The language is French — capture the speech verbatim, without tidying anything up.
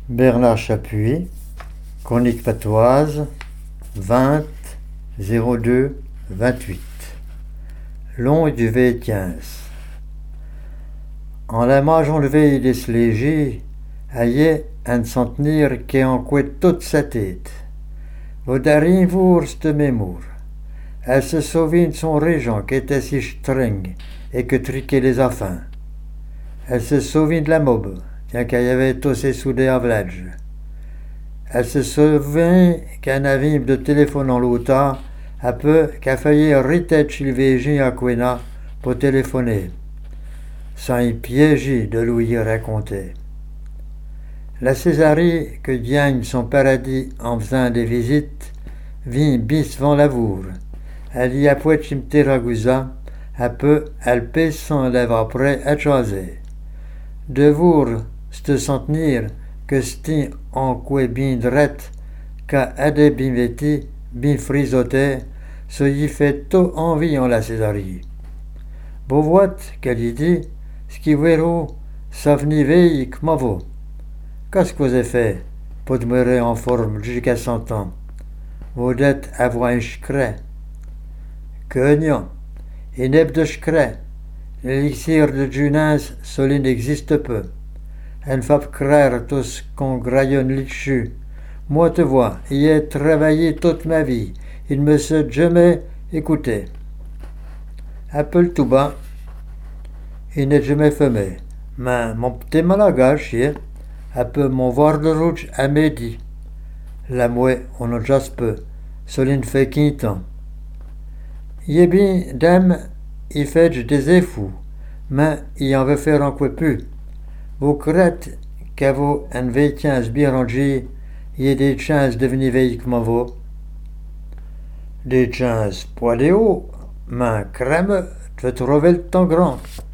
Bernard Chapuis, Chronique patoise, vingt zéro deux vingt-huit. Long du V quinze. En la mage enlevée des léger, aïe un centenaire qui en couette toute sa tête. Vaudari vourste mémoire. Elle se souvient de son régent qui était si streng et que triquait les affins. Elle se souvient de la mob, tiens qu'il y avait tous ses soudés à village. Elle se souvient qu'un navire de téléphone en l'auta, un peu qu'a failli riter chez le V G à Quena pour téléphoner. Sans y piéger de lui raconter. La Césarie que gagne son paradis en faisant des visites, vient bis devant l'avour. Elle y a poète Ragusa, un peu, elle pèse son lèvre après à choisir. De vous, c'te centenaire, que c'ti en quoi bien drette, qu'a adé bien vêti, bien frisoté, ce y fait tout envie en la Césarie. Beau voit qu'elle y dit, ce qui verrou, ça venait veille que m'avo. Qu'est-ce que vous avez fait pour demeurer en forme jusqu'à cent ans? Vous êtes avoir un secret. Que non, il n'est de secret. L'élixir de jeunesse, cela n'existe peu. Elle fait croire tous qu'on graillonne là-dessus. Moi, te vois, y ai travaillé toute ma vie. Il me s'est jamais écouté. Appelle tout bas. Il n'est jamais fumé. Mais mon petit malagache, un peu mon voir de rouge à midi. La mouée, on en jase peu. Cela ne fait qu'un temps. Y est bien, dame, il fait des effous, mais il en veut faire en quoi plus. Vous croyez qu'à vous, un V quinze bien rangé, il y a des chances de venir veiller comme vous? Des chances, pas des hauts, mais crème, tu vas trouver le temps grand.